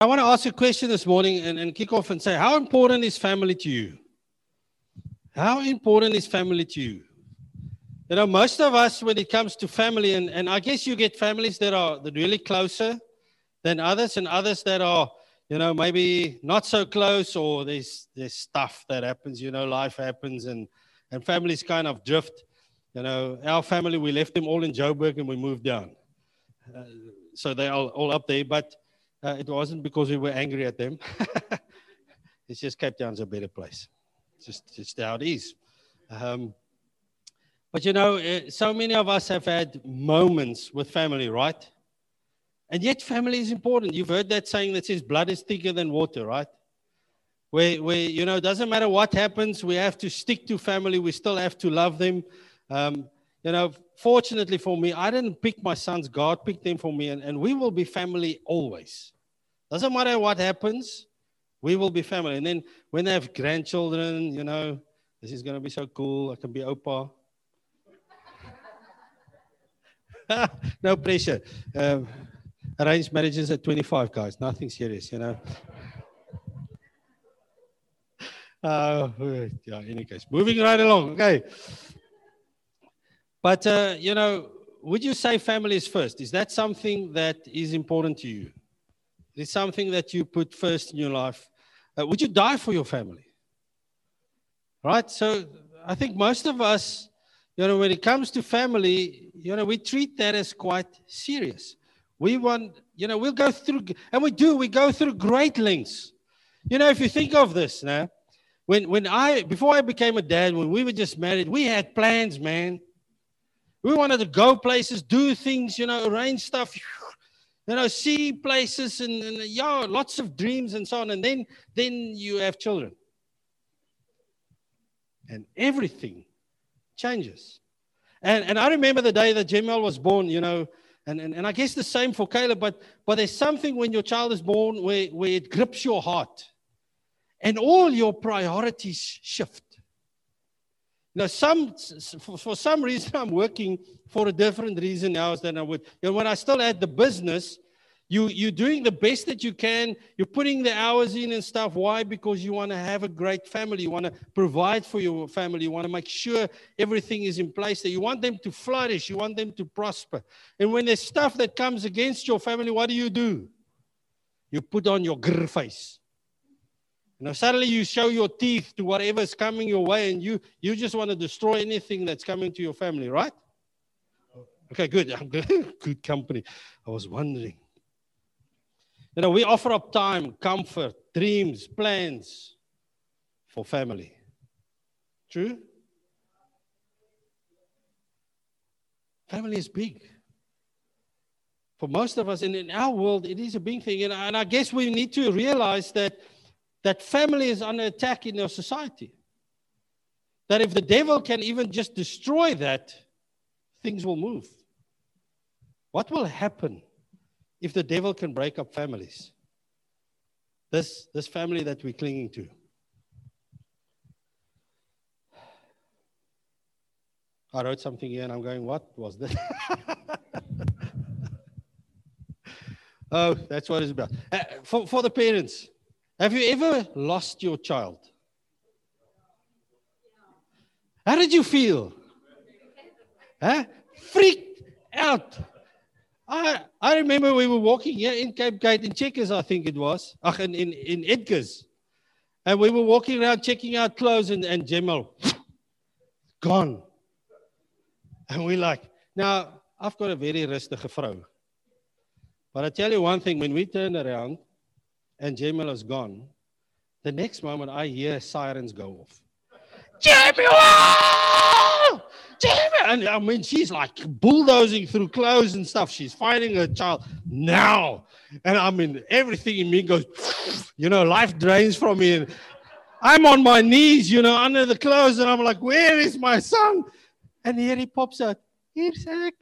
I want to ask you a question this morning and kick off and say, how important is family to you? How important is family to you? You know, most of us, when it comes to family, and I guess you get families that are really closer than others, and others that are, you know, maybe not so close, or there's stuff that happens, you know, life happens, and families kind of drift. You know, our family, we left them all in Joburg and we moved down. So they're all up there, but it wasn't because we were angry at them. It's just Cape Town's a better place. It's just how it is. But you know, so many of us have had moments with family, right? And yet family is important. You've heard that saying that says blood is thicker than water, right? Where you know, it doesn't matter what happens, we have to stick to family. We still have to love them. You know, fortunately for me, I didn't pick my sons. God picked them for me, and we will be family always. Doesn't matter what happens, we will be family. And then when they have grandchildren, you know, this is going to be so cool. I can be Opa. No pressure. Arranged marriages at 25, guys. Nothing serious, you know. Yeah, in any case, moving right along. Okay. But, you know, would you say family is first? Is that something that is important to you? Is it something that you put first in your life? Would you die for your family? Right? So I think most of us, you know, when it comes to family, you know, we treat that as quite serious. We want, you know, we'll go through, and we go through great lengths. You know, if you think of this now, before I became a dad, when we were just married, we had plans, man. We wanted to go places, do things, you know, arrange stuff, you know, see places, and yeah, lots of dreams and so on. And then you have children. And everything changes. And I remember the day that Jemal was born, you know, and I guess the same for Caleb, but there's something when your child is born where it grips your heart. And all your priorities shift. Now, for some reason, I'm working for a different reason now than I would. You know, when I still had the business, you're doing the best that you can. You're putting the hours in and stuff. Why? Because you want to have a great family. You want to provide for your family. You want to make sure everything is in place there. You want them to flourish. You want them to prosper. And when there's stuff that comes against your family, what do? You put on your grr face. Now, suddenly you show your teeth to whatever is coming your way, and you just want to destroy anything that's coming to your family, right? Okay, good. I'm good. Good company. I was wondering. You know, we offer up time, comfort, dreams, plans for family. True? Family is big. For most of us, and in our world, it is a big thing. And I guess we need to realize that family is under attack in our society. That if the devil can even just destroy that, things will move. What will happen if the devil can break up families? This family that we're clinging to. I wrote something here and I'm going, what was that? Oh, that's what it's about. For the parents. Have you ever lost your child? How did you feel? Huh? Freaked out. I remember we were walking here in Cape Gate, in Checkers, I think it was, in Edgar's. And we were walking around checking out clothes, and Jemal, gone. And we're like, now, I've got a very rustige vrou. But I tell you one thing, when we turned around, and Jemal is gone, the next moment I hear sirens go off. Jemal! And I mean, she's like bulldozing through clothes and stuff. She's finding her child now. And I mean, everything in me goes, you know, life drains from me. And I'm on my knees, you know, under the clothes. And I'm like, where is my son? And here he pops out. Here's Zach.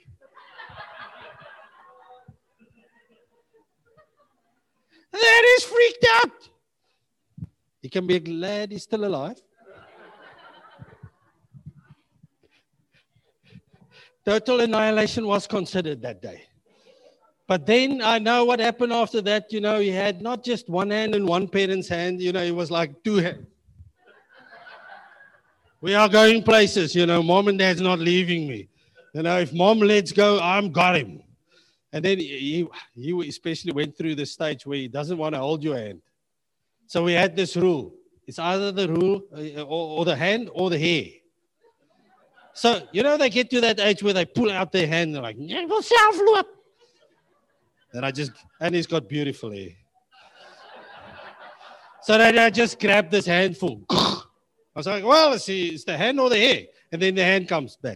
That is freaked out. You can be glad he's still alive. Total annihilation was considered that day. But then I know what happened after that. He had not just one hand in one parent's hand. It was like two hands. We are going places. Mom and dad's not leaving me. If mom lets go, I'm got him. And then he especially went through the stage where he doesn't want to hold your hand. So we had this rule. It's either the rule or the hand or the hair. So, they get to that age where they pull out their hand and they're like, "Yeah, go self-loop." And he's got beautiful hair. So then I just grabbed this handful. I was like, well, let's see, it's the hand or the hair. And then the hand comes back.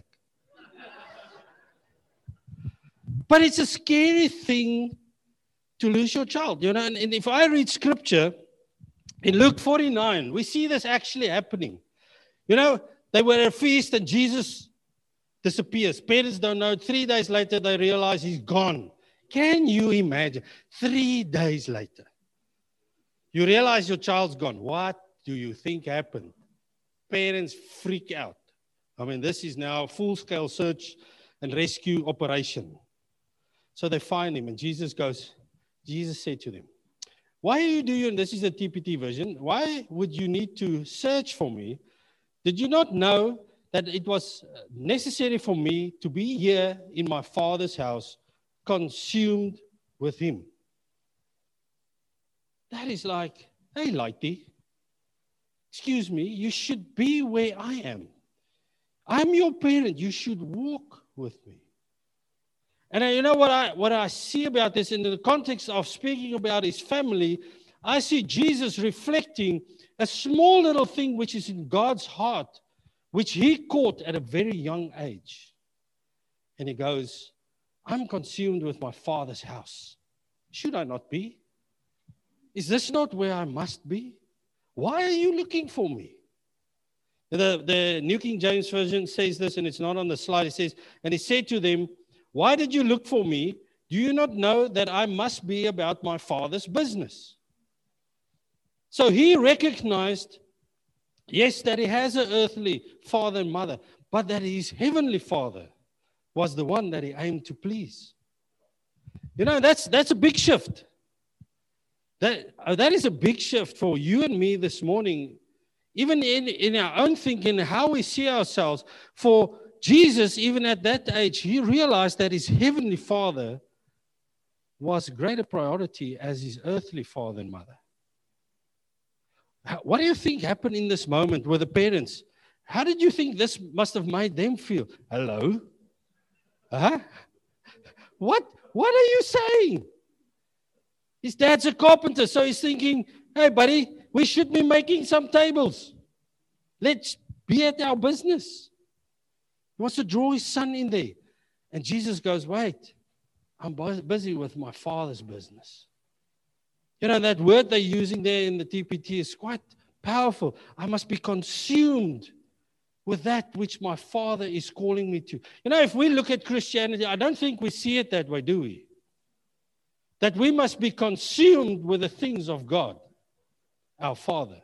But it's a scary thing to lose your child, And if I read scripture, in Luke 49, we see this actually happening. They were at a feast and Jesus disappears. Parents don't know. 3 days later, they realize he's gone. Can you imagine? 3 days later, you realize your child's gone. What do you think happened? Parents freak out. I mean, this is now a full-scale search and rescue operation. So they find him, and Jesus said to them, "Why are you doing," this is the TPT version, "why would you need to search for me? Did you not know that it was necessary for me to be here in my Father's house, consumed with him?" That is like, hey, Lighty, excuse me, you should be where I am. I'm your parent. You should walk with me. And what I see about this in the context of speaking about his family, I see Jesus reflecting a small little thing which is in God's heart, which he caught at a very young age. And he goes, "I'm consumed with my Father's house. Should I not be? Is this not where I must be? Why are you looking for me?" The New King James Version says this, and it's not on the slide. It says, "And he said to them, 'Why did you look for me? Do you not know that I must be about my Father's business?'" So he recognized, yes, that he has an earthly father and mother, but that his heavenly Father was the one that he aimed to please. That's a big shift. That is a big shift for you and me this morning, even in our own thinking, how we see ourselves. For Jesus, even at that age, he realized that his heavenly Father was a greater priority as his earthly father and mother. What do you think happened in this moment with the parents? How did you think this must have made them feel? Hello? Huh? What are you saying? His dad's a carpenter, so he's thinking, "Hey, buddy, we should be making some tables. Let's be at our business." He wants to draw his son in there. And Jesus goes, "Wait, I'm busy with my Father's business." That word they're using there in the TPT is quite powerful. I must be consumed with that which my Father is calling me to. If we look at Christianity, I don't think we see it that way, do we? That we must be consumed with the things of God, our Father.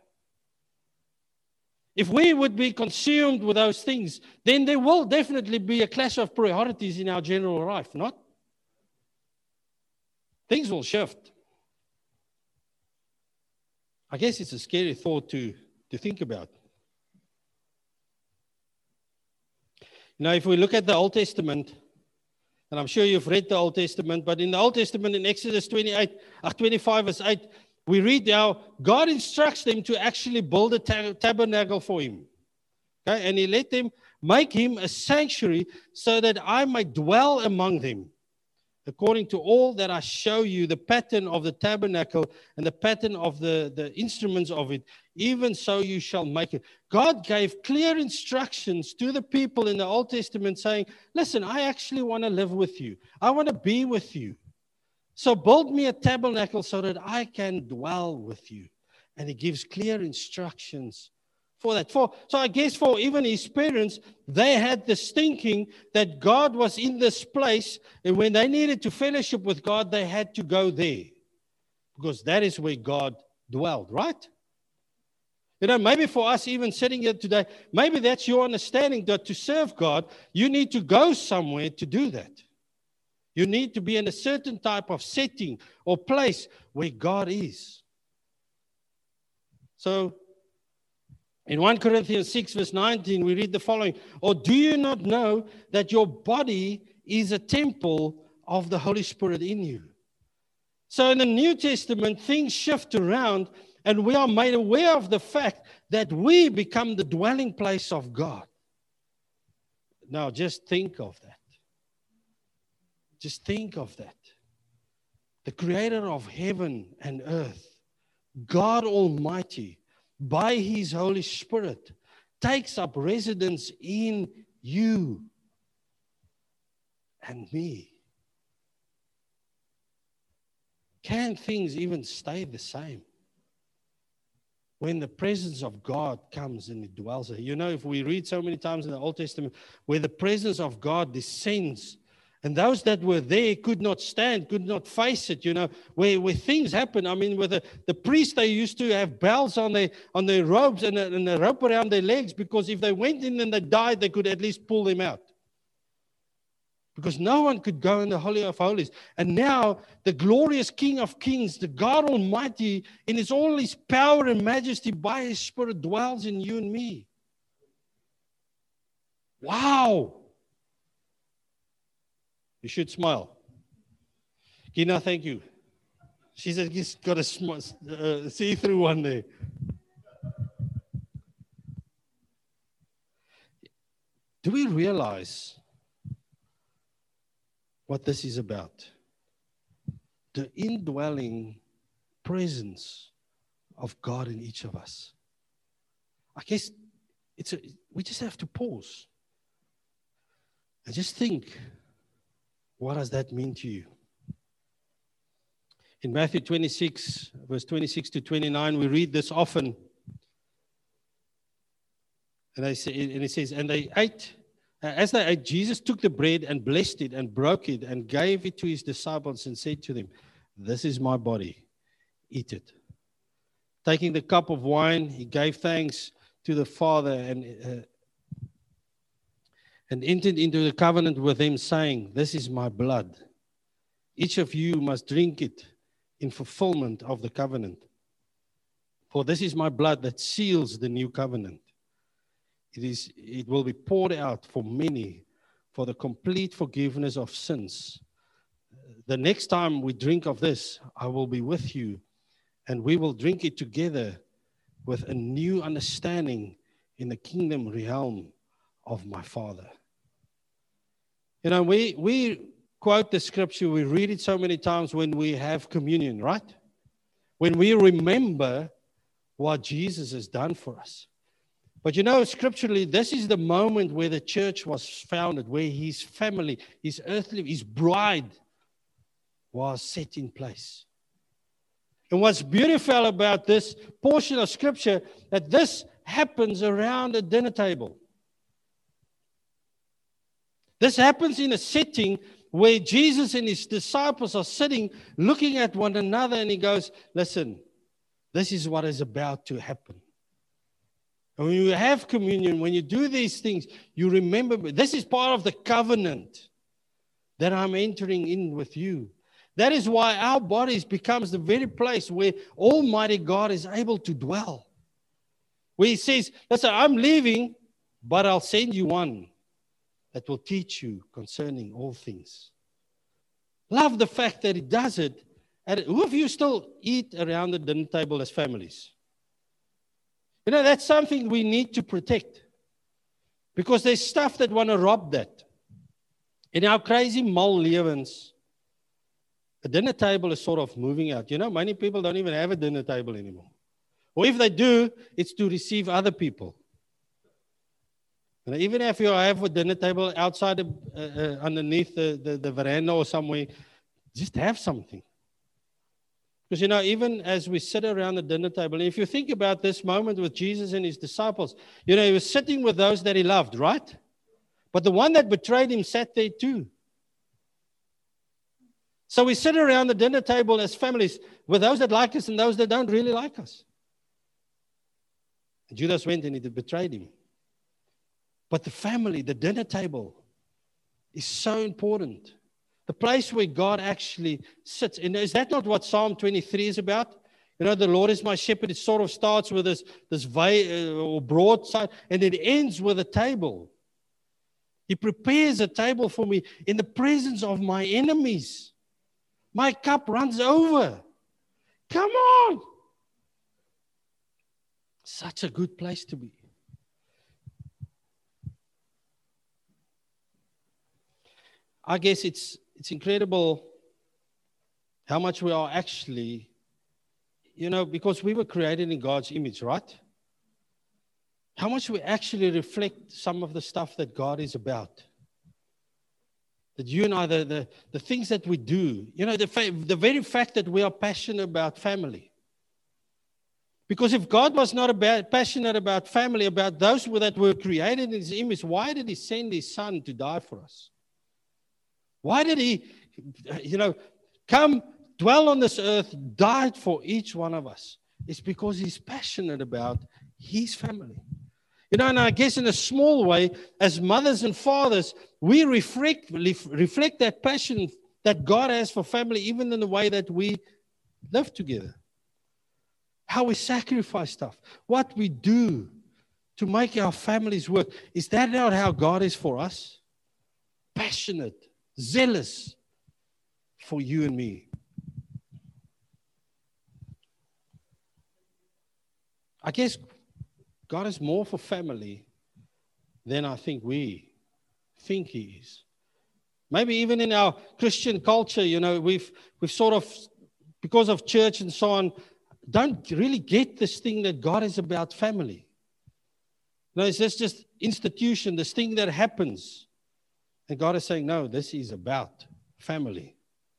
If we would be consumed with those things, then there will definitely be a clash of priorities in our general life, not? Things will shift. I guess it's a scary thought to think about. If we look at the Old Testament, and I'm sure you've read the Old Testament, but in the Old Testament, in Exodus 25, verse 8, we read how God instructs them to actually build a tabernacle for him. Okay? And he let them make him a sanctuary so that I might dwell among them. According to all that I show you, the pattern of the tabernacle and the pattern of the instruments of it, even so you shall make it. God gave clear instructions to the people in the Old Testament saying, "Listen, I actually want to live with you. I want to be with you. So build me a tabernacle so that I can dwell with you." And he gives clear instructions for that. So I guess for even his parents, they had this thinking that God was in this place, and when they needed to fellowship with God, they had to go there because that is where God dwelled, right? Maybe for us even sitting here today, maybe that's your understanding that to serve God, you need to go somewhere to do that. You need to be in a certain type of setting or place where God is. So, in 1 Corinthians 6, verse 19, we read the following. Or do you not know that your body is a temple of the Holy Spirit in you? So in the New Testament, things shift around, and we are made aware of the fact that we become the dwelling place of God. Now, just think of that. Just think of that. The creator of heaven and earth, God Almighty, by His Holy Spirit, takes up residence in you and me. Can things even stay the same when the presence of God comes and it dwells there? You know, if we read so many times in the Old Testament where the presence of God descends, and those that were there could not stand, could not face it, you know, where things happen. I mean, with the priests, they used to have bells on their robes and a rope around their legs, because if they went in and they died, they could at least pull them out. Because no one could go in the Holy of Holies. And now the glorious King of Kings, the God Almighty, in all His power and majesty, by His Spirit, dwells in you and me. Wow! You should smile. Gina, thank you. She's just got a see-through one there. Do we realize what this is about? The indwelling presence of God in each of us. I guess we just have to pause and just think, what does that mean to you? In Matthew 26, verse 26 to 29, we read this often. And it says, and they ate. As they ate, Jesus took the bread and blessed it and broke it and gave it to His disciples and said to them, "This is my body, eat it." Taking the cup of wine, He gave thanks to the Father and entered into the covenant with them, saying, "This is my blood. Each of you must drink it in fulfillment of the covenant. For this is my blood that seals the new covenant. It will be poured out for many for the complete forgiveness of sins. The next time we drink of this, I will be with you, and we will drink it together with a new understanding in the kingdom realm of my Father." You know, we quote the scripture, we read it so many times when we have communion, right? When we remember what Jesus has done for us. But you know, scripturally, this is the moment where the church was founded, where His family, His earthly, His bride was set in place. And what's beautiful about this portion of scripture, that this happens around a dinner table. This happens in a setting where Jesus and His disciples are sitting, looking at one another, and He goes, "Listen, this is what is about to happen." And when you have communion, when you do these things, you remember, this is part of the covenant that I'm entering in with you. That is why our bodies becomes the very place where Almighty God is able to dwell. Where He says, "Listen, I'm leaving, but I'll send you one that will teach you concerning all things." Love the fact that He does it. And who of you still eat around the dinner table as families? You know, that's something we need to protect. Because there's stuff that want to rob that. In our crazy mal lewens, a dinner table is sort of moving out. You know, many people don't even have a dinner table anymore. Or if they do, it's to receive other people. And even if you have a dinner table outside, underneath the veranda or somewhere, just have something. Because, you know, even as we sit around the dinner table, if you think about this moment with Jesus and His disciples, you know, He was sitting with those that He loved, right? But the one that betrayed Him sat there too. So we sit around the dinner table as families with those that like us and those that don't really like us. And Judas went and he betrayed Him. But the family, the dinner table, is so important. The the place where God actually sits. And is that not what Psalm 23 is about? You know, the Lord is my shepherd. It sort of starts with this or broad side, and it ends with a table. He prepares a table for me in the presence of my enemies. My cup runs over. Come on. Such a good place to be. I guess it's incredible how much we are actually, you know, because we were created in God's image, right? How much we actually reflect some of the stuff that God is about. That you and I, the things that we do, you know, the very fact that we are passionate about family. Because if God was not passionate about family, about those that were created in His image, why did He send His Son to die for us? Why did He, you know, come, dwell on this earth, died for each one of us? It's because He's passionate about His family. You know, and I guess in a small way, as mothers and fathers, we reflect that passion that God has for family, even in the way that we live together. How we sacrifice stuff, what we do to make our families work. Is that not how God is for us? Passionate, zealous for you and me. I guess God is more for family than I think we think He is. Maybe even in our Christian culture, you know, we've sort of, because of church and so on, don't really get this thing that God is about family. No, it's just institution, this thing that happens. And God is saying, no, this is about family.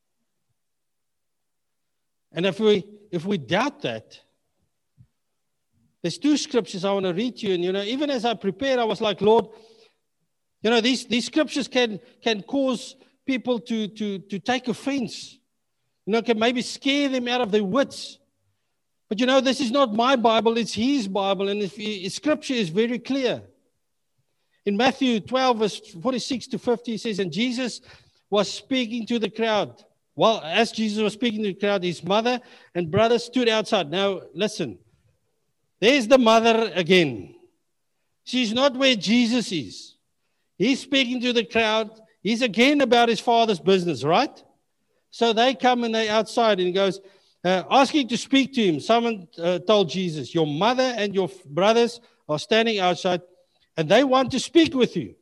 And if we doubt that, there's two scriptures I want to read to you. And, you know, even as I prepared, I was like, Lord, you know, these scriptures can cause people to take offense. You know, can maybe scare them out of their wits. But, you know, this is not my Bible, it's His Bible. And scripture is very clear. In Matthew 12, verse 46 to 50, He says, and Jesus was speaking to the crowd. Well, as Jesus was speaking to the crowd, His mother and brother stood outside. Now, listen. There's the mother again. She's not where Jesus is. He's speaking to the crowd. He's again about His Father's business, right? So they come and they're outside, and He goes, asking to speak to Him. Someone told Jesus, your mother and your brothers are standing outside, and they want to speak with you.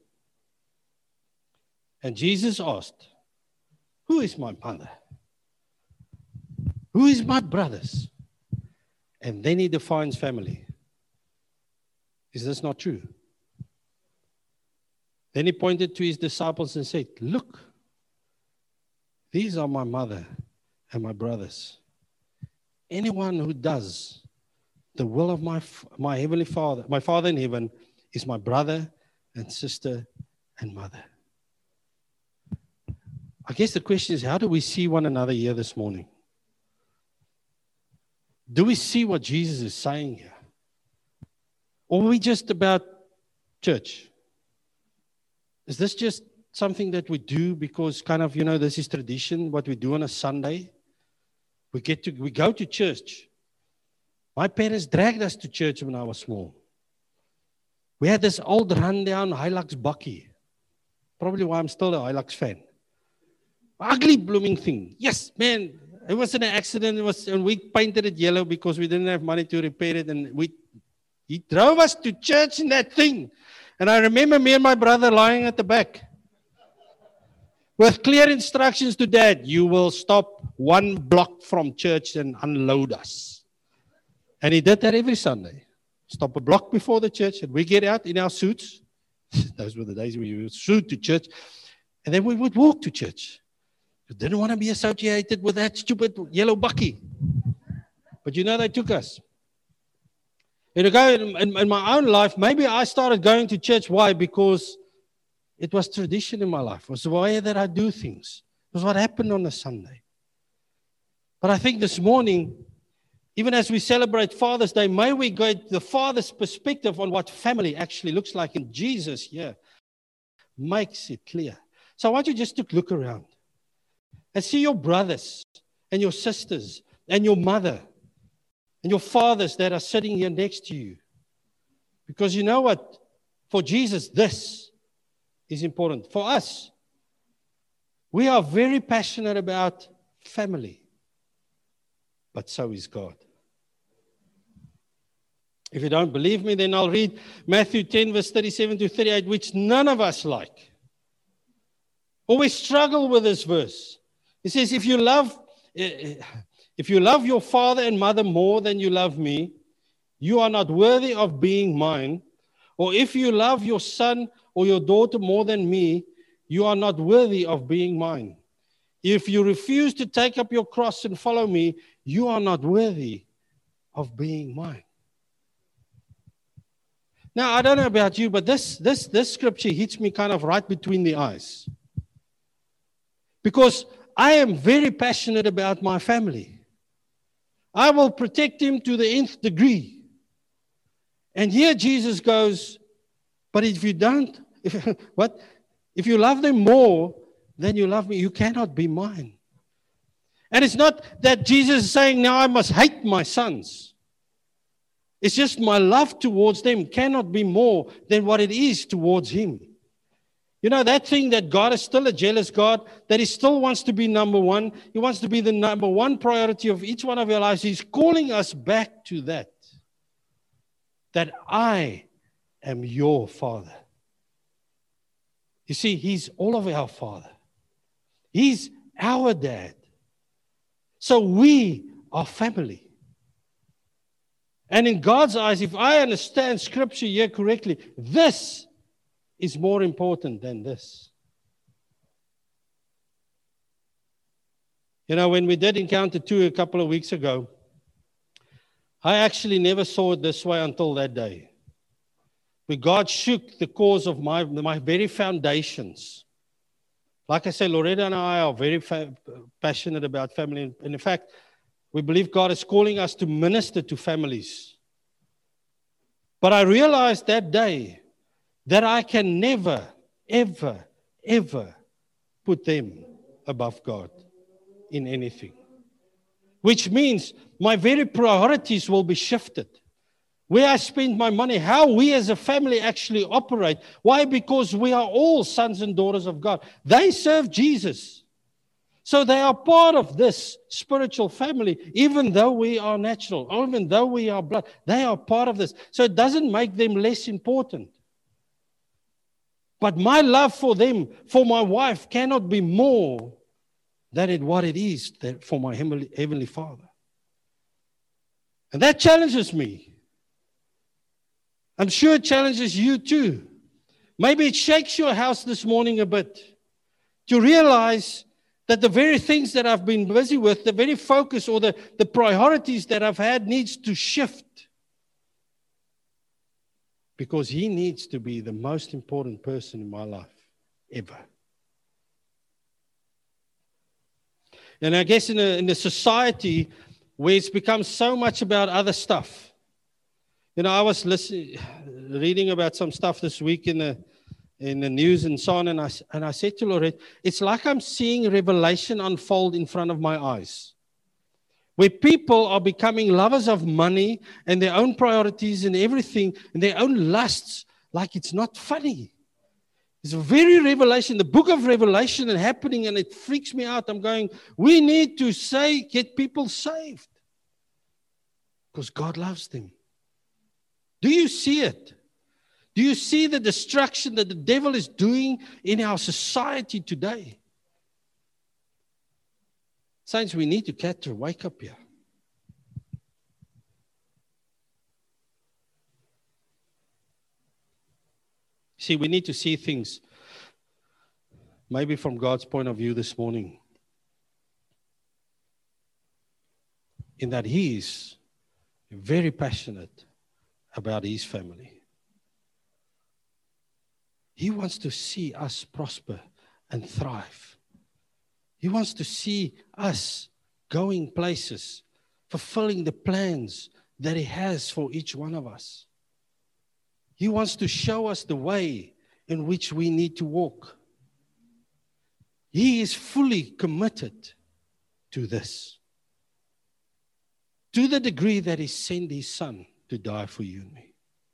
And Jesus asked, who is my mother? Who is my brothers? And then He defines family. Is this not true? Then He pointed to His disciples and said, look, these are my mother and my brothers. Anyone who does the will of my heavenly Father, my Father in heaven, is my brother and sister and mother. I guess the question is, how do we see one another here this morning? Do we see what Jesus is saying here? Or are we just about church? Is this just something that we do because kind of, you know, this is tradition, what we do on a Sunday? We go to church. My parents dragged us to church when I was small. We had this old rundown Hilux bakkie. Probably why I'm still a Hilux fan. Ugly blooming thing. Yes, man. It was an accident. And we painted it yellow because we didn't have money to repair it. And he drove us to church in that thing. And I remember me and my brother lying at the back with clear instructions to Dad. You will stop 1 block from church and unload us. And he did that every Sunday. Stop a block before the church, and we get out in our suits. Those were the days we would suit to church. And then we would walk to church. We didn't want to be associated with that stupid yellow bakkie. But you know, they took us. In my own life, maybe I started going to church. Why? Because it was tradition in my life. It was the way that I do things. It was what happened on a Sunday. But I think this morning, even as we celebrate Father's Day, may we get the Father's perspective on what family actually looks like. And Jesus here makes it clear. So I want you just to look around. and see your brothers and your sisters and your mother and your fathers that are sitting here next to you. Because you know what? For Jesus, this is important. For us, we are very passionate about family, but so is God. If you don't believe me, then I'll read Matthew 10, verse 37 to 38, which none of us like. Always struggle with this verse. It says, if you love your father and mother more than you love me, you are not worthy of being mine. Or if you love your son or your daughter more than me, you are not worthy of being mine. If you refuse to take up your cross and follow me, you are not worthy of being mine. Now, I don't know about you, but this scripture hits me kind of right between the eyes. Because I am very passionate about my family. I will protect him to the nth degree. And here Jesus goes, but if you don't, if you love them more than you love me, you cannot be mine. And it's not that Jesus is saying, now I must hate my sons. It's just my love towards them cannot be more than what it is towards him. You know, that thing that God is still a jealous God, that he still wants to be number one. He wants to be the number one priority of each one of our lives. He's calling us back to that. That I am your Father. You see, he's all of our Father. He's our dad. So we are family. And in God's eyes, if I understand Scripture here correctly, this is more important than this. You know, when we did Encounter 2 a couple of weeks ago, I actually never saw it this way until that day. Where God shook the cause of my very foundations. Like I said, Loretta and I are very passionate about family. And in fact, we believe God is calling us to minister to families. But I realized that day that I can never, ever, ever put them above God in anything. Which means my very priorities will be shifted. Where I spend my money, how we as a family actually operate. Why? Because we are all sons and daughters of God. They serve Jesus. So they are part of this spiritual family, even though we are natural, even though we are blood. They are part of this. So it doesn't make them less important. But my love for them, for my wife, cannot be more than what it is for my Heavenly Father. And that challenges me. I'm sure it challenges you too. Maybe it shakes your house this morning a bit to realize that the very things that I've been busy with, the very focus or the priorities that I've had needs to shift. Because he needs to be the most important person in my life, ever. And I guess in a society where it's become so much about other stuff. You know, I was reading about some stuff this week in the news and so on, and I said to Lorette, it's like I'm seeing Revelation unfold in front of my eyes. Where people are becoming lovers of money and their own priorities and everything, and their own lusts, like it's not funny. It's a very revelation, the book of Revelation is happening, and it freaks me out. I'm going, we need to get people saved. Because God loves them. Do you see it? Do you see the destruction that the devil is doing in our society today? Saints, we need to catch a wake up here. See, we need to see things maybe from God's point of view this morning. In that he is very passionate about his family. He wants to see us prosper and thrive. He wants to see us going places, fulfilling the plans that he has for each one of us. He wants to show us the way in which we need to walk. He is fully committed to this, to the degree that He sent His Son to die for you and me.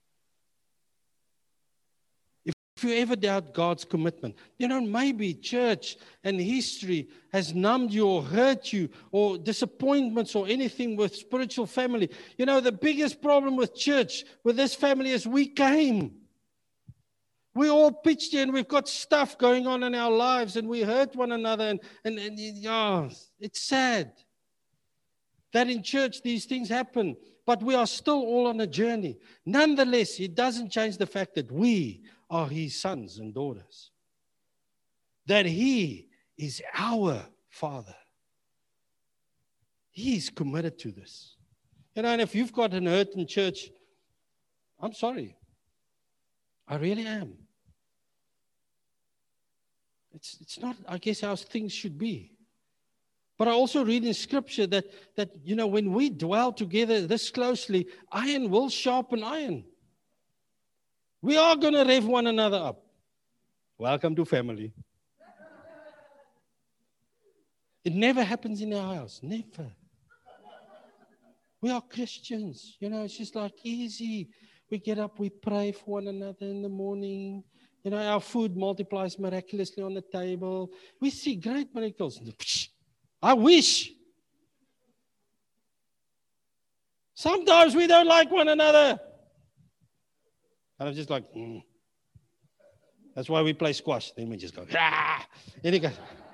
If you ever doubt God's commitment, maybe church and history has numbed you or hurt you, or disappointments or anything with spiritual family. The biggest problem with church, with this family, is we came. We all pitched in, we've got stuff going on in our lives, and we hurt one another, and it's sad that in church these things happen, but we are still all on a journey. Nonetheless, it doesn't change the fact that we are His sons and daughters, that He is our Father. He is committed to this. And if you've got an hurt in church, I'm sorry. I really am. It's not, I guess, how things should be. But I also read in Scripture that when we dwell together this closely, iron will sharpen iron. We are going to rev one another up. Welcome to family. It never happens in our house. Never. We are Christians. It's just like easy. We get up, we pray for one another in the morning. Our food multiplies miraculously on the table. We see great miracles. I wish. Sometimes we don't like one another. And I'm just like, That's why we play squash. Then we just go, And it goes.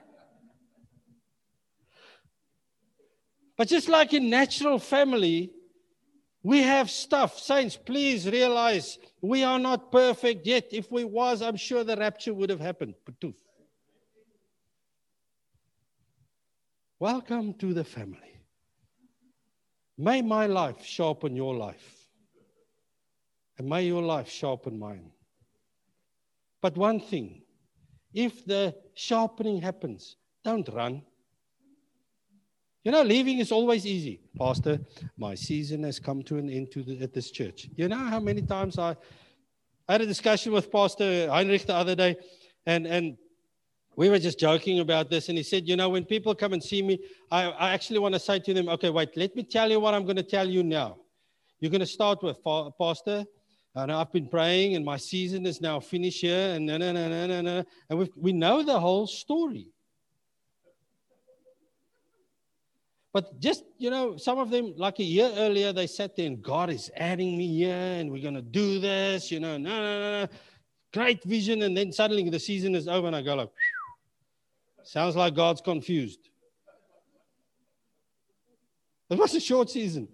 But just like in natural family, we have stuff. Saints, please realize we are not perfect yet. If we was, I'm sure the rapture would have happened. Welcome to the family. May my life sharpen your life. And may your life sharpen mine. But one thing, if the sharpening happens, don't run. Leaving is always easy. Pastor, my season has come to an end at this church. How many times I had a discussion with Pastor Heinrich the other day, and we were just joking about this, and he said, when people come and see me, I actually want to say to them, okay, wait, let me tell you what I'm going to tell you now. You're going to start with, Pastor, and I've been praying, and my season is now finished here, and and we know the whole story. But just, some of them, like a year earlier, they sat there and God is adding me here and we're going to do this, no. Great vision. And then suddenly the season is over and I go like, sounds like God's confused. It was a short season.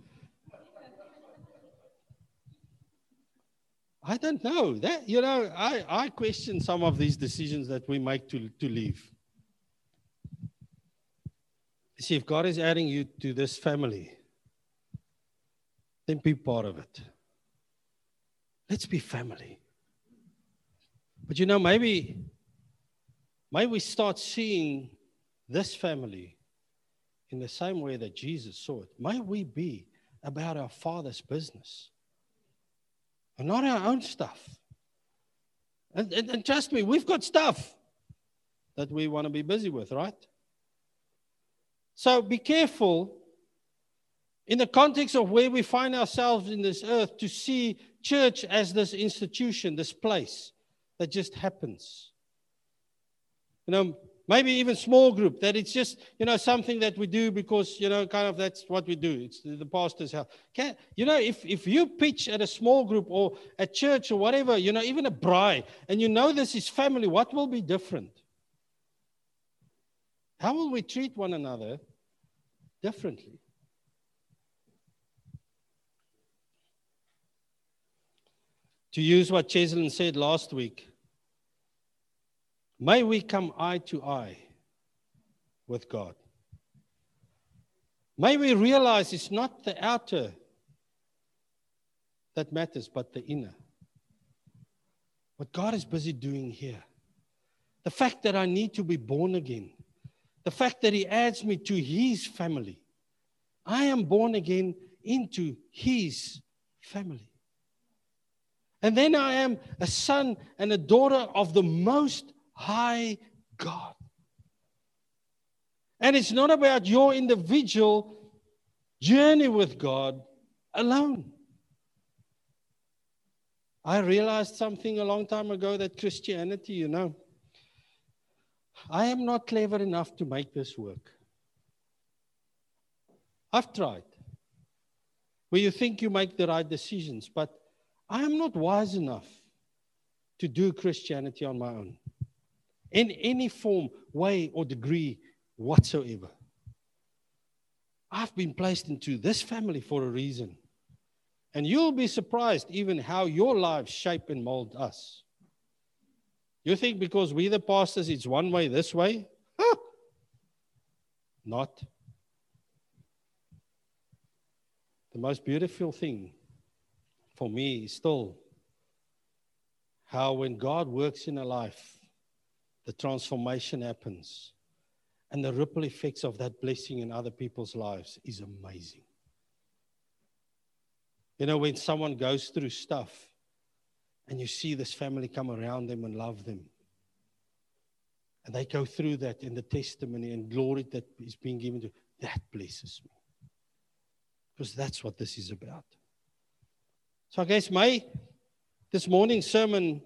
I don't know. That I question some of these decisions that we make to leave. See, if God is adding you to this family, then be part of it. Let's be family. But maybe we start seeing this family in the same way that Jesus saw it. May we be about our Father's business and not our own stuff. And trust me, we've got stuff that we want to be busy with, right? So be careful in the context of where we find ourselves in this earth to see church as this institution, this place that just happens. Maybe even small group, that it's just, something that we do because, kind of that's what we do. It's the pastor's house. If you pitch at a small group or at church or whatever, even a braai, and this is family, what will be different? How will we treat one another differently? To use what Cheslin said last week, may we come eye to eye with God. May we realize it's not the outer that matters, but the inner. What God is busy doing here. The fact that I need to be born again. The fact that He adds me to His family. I am born again into His family. And then I am a son and a daughter of the Most High God. And it's not about your individual journey with God alone. I realized something a long time ago, that Christianity, I am not clever enough to make this work. I've tried. Where you think you make the right decisions, but I am not wise enough to do Christianity on my own, in any form, way, or degree whatsoever. I've been placed into this family for a reason. And you'll be surprised even how your lives shape and mold us. You think because we're the pastors, it's one way, this way? Huh? Not. The most beautiful thing for me is still how when God works in a life, the transformation happens. And the ripple effects of that blessing in other people's lives is amazing. When someone goes through stuff and you see this family come around them and love them, and they go through that in the testimony and glory that is being given to, that blesses me. Because that's what this is about. So I guess this morning's sermon,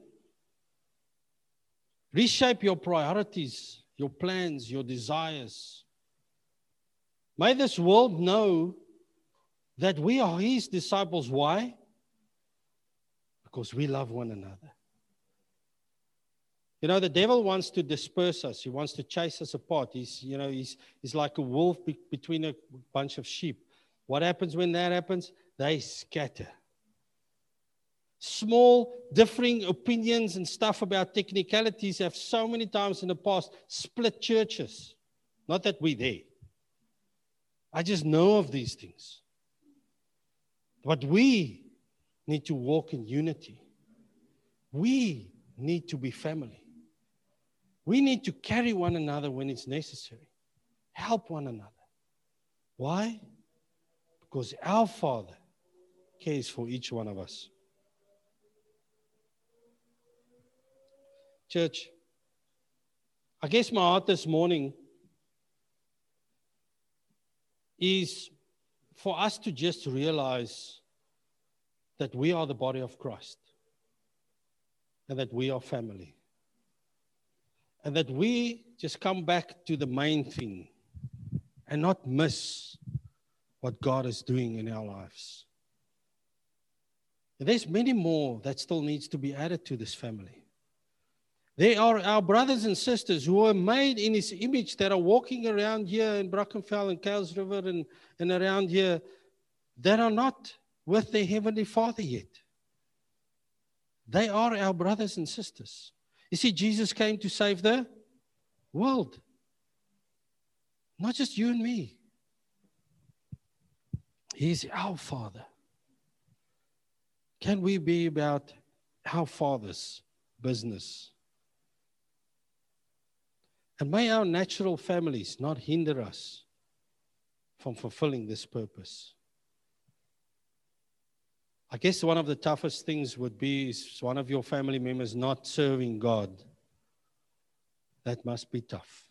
reshape your priorities, your plans, your desires. May this world know that we are His disciples. Why? Because we love one another. The devil wants to disperse us. He wants to chase us apart. He's like a wolf between a bunch of sheep. What happens when that happens? They scatter. Small, differing opinions and stuff about technicalities have so many times in the past split churches. Not that we're there. I just know of these things. But we need to walk in unity. We need to be family. We need to carry one another when it's necessary. Help one another. Why? Because our Father cares for each one of us. Church, I guess my heart this morning is for us to just realize that we are the body of Christ and that we are family. And that we just come back to the main thing and not miss what God is doing in our lives. And there's many more that still needs to be added to this family. They are our brothers and sisters who are made in His image that are walking around here in Brackenfell and Kuilsriver and around here that are not with their Heavenly Father yet. They are our brothers and sisters. You see, Jesus came to save the world. Not just you and me. He's our Father. Can we be about our Father's business? And may our natural families not hinder us from fulfilling this purpose. I guess one of the toughest things would be is one of your family members not serving God. That must be tough.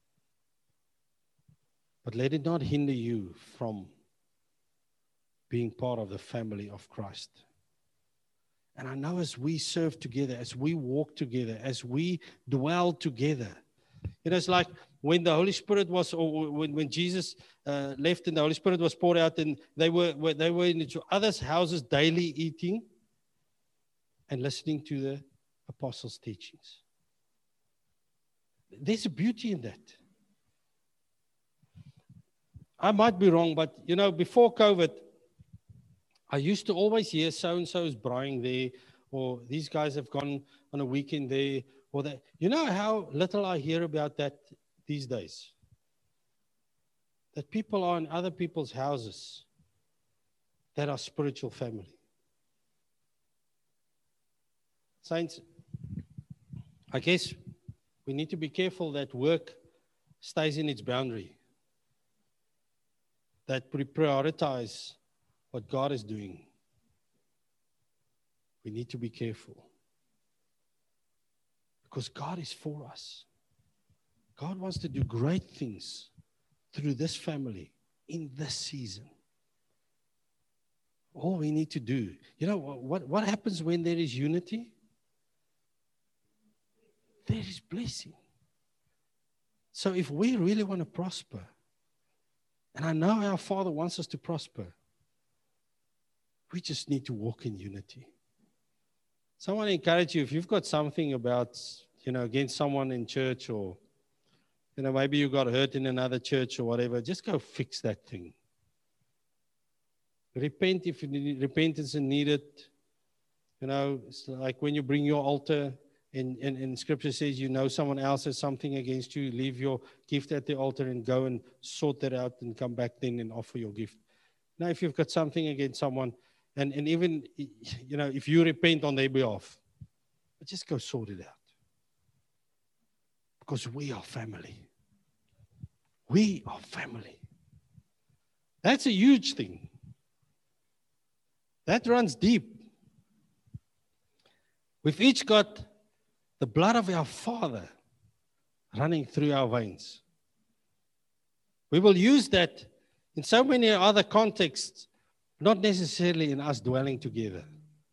But let it not hinder you from being part of the family of Christ. And I know as we serve together, as we walk together, as we dwell together, it's like when the Holy Spirit was, or when Jesus left and the Holy Spirit was poured out, and they were in each other's houses daily eating and listening to the apostles' teachings. There's a beauty in that. I might be wrong, but before COVID, I used to always hear so-and-so is braaiing there, or these guys have gone on a weekend there, or that. You know how little I hear about that these days? That people are in other people's houses that are spiritual family. Saints, I guess we need to be careful that work stays in its boundary, that we prioritize what God is doing. We need to be careful. Because God is for us. God wants to do great things through this family in this season. All we need to do, you know, what happens when there is unity? There is blessing. So if we really want to prosper, and I know our Father wants us to prosper, we just need to walk in unity. So I want to encourage you, if you've got something about, you know, against someone in church, or, you know, maybe you got hurt in another church or whatever, just go fix that thing. Repent if repentance is needed. You know, it's like when you bring your altar, and Scripture says, you know, someone else has something against you, leave your gift at the altar and go and sort that out and come back then and offer your gift. Now, if you've got something against someone, and even, you know, if you repent on their behalf, just go sort it out. Because we are family. We are family. That's a huge thing. That runs deep. We've each got the blood of our Father running through our veins. We will use that in so many other contexts, not necessarily in us dwelling together.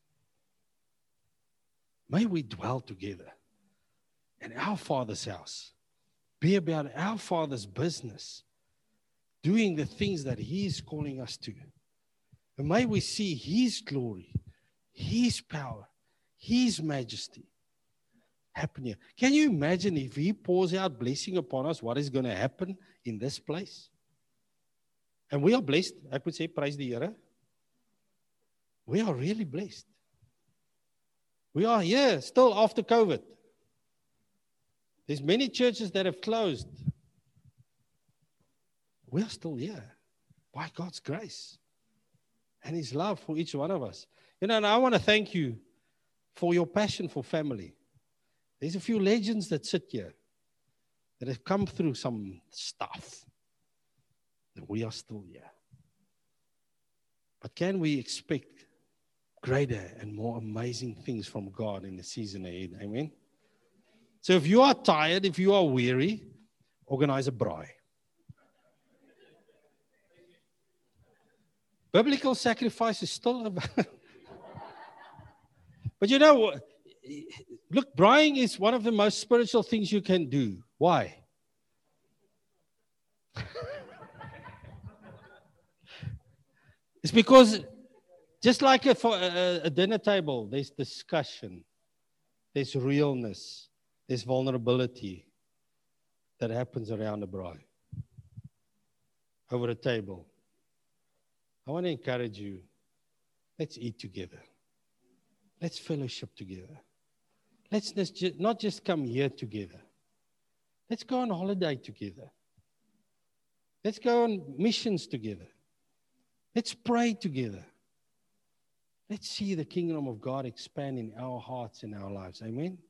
May we dwell together in our Father's house, be about our Father's business, doing the things that He is calling us to. And may we see His glory, His power, His majesty happen here. Can you imagine if He pours out blessing upon us, what is going to happen in this place? And we are blessed. I could say, praise the Here. We are really blessed. We are here still after COVID. There's many churches that have closed. We are still here by God's grace and His love for each one of us. You know, and I want to thank you for your passion for family. There's a few legends that sit here that have come through some stuff, and we are still here. But can we expect greater and more amazing things from God in the season ahead? Amen? So if you are tired, if you are weary, organize a braai. Biblical sacrifice is still about. But you know, look, braaiing is one of the most spiritual things you can do. Why? It's because just like a dinner table, there's discussion, there's realness, there's vulnerability that happens around a braai, over a table. I want to encourage you, let's eat together. Let's fellowship together. Let's not just come here together. Let's go on holiday together. Let's go on missions together. Let's pray together. Let's see the kingdom of God expand in our hearts and our lives. Amen.